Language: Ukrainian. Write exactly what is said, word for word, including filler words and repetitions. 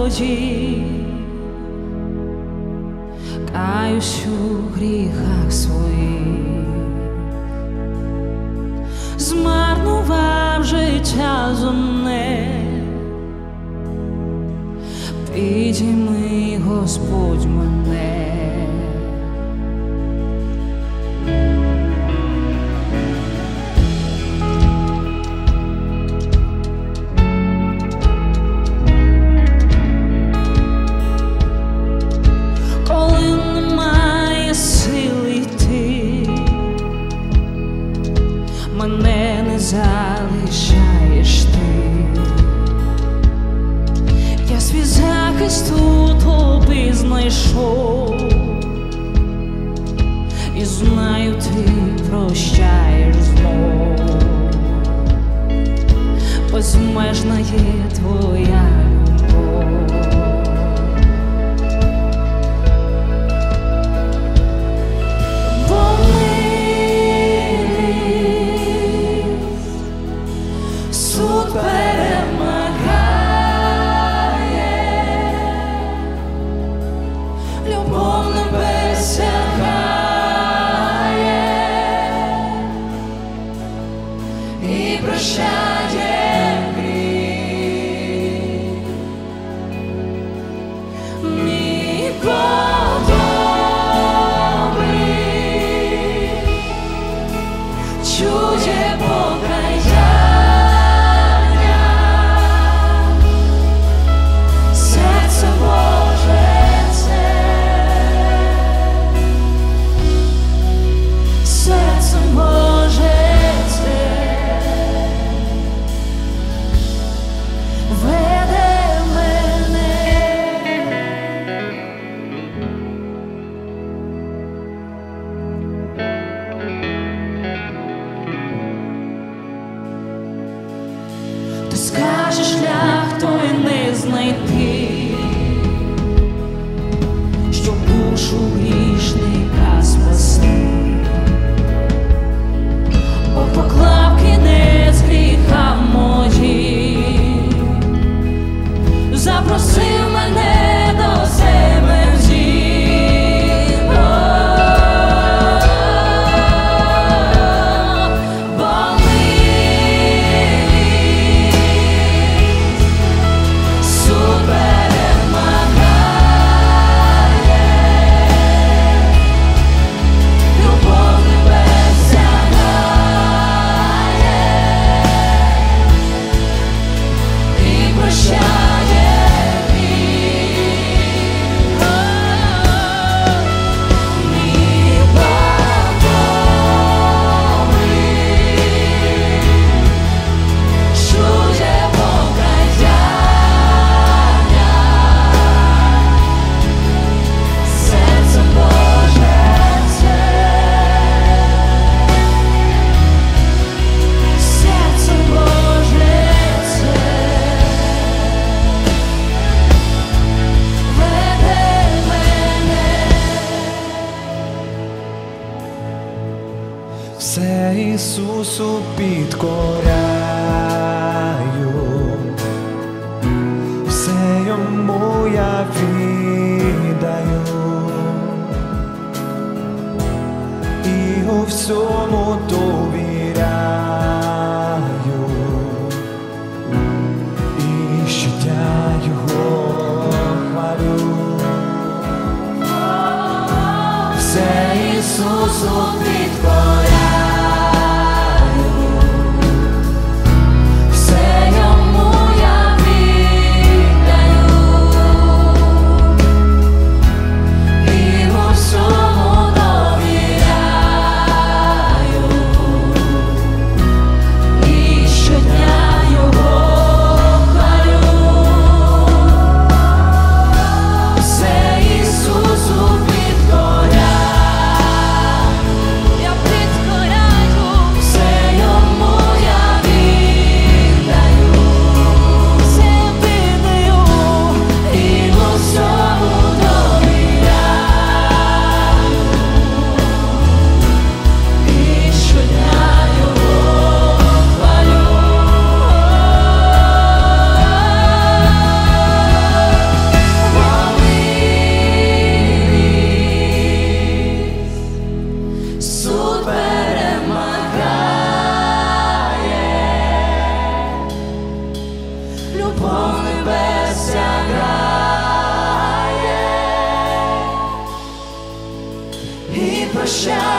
моді, каюсь у гріхах своїх, змарнував життя земне. Підійми, Господь, мене. Коли немає сили йти, мене не залишаєш ти. Я свій захист у тобі знайшов, і знаю, ти прощаєш знов. Безмежна є твоя любов. Бо милість суд перемагає, любов небес сягає і прощає гріх. Мій Бог добрий, чує покаяння, серце Боже це, серце Боже це, веде мене. Ти скажеш, шлях той не знайти, щоб душу грішника спасти. Бо поклав кінець гріхам моїм, запросив мене до себе в дім. Бо милість суд перемагає, любов небес сягає і прощає гріх. Мій Бог добрий, чує покаяння, серце Боже це, серце Боже це, веде мене. Все Ісусу підкоряю, все Йому я віддаю, і у всьому довіряю, і щодня Його хвалю. Все Ісусу підкоряю, Бог небес сягає і прощає.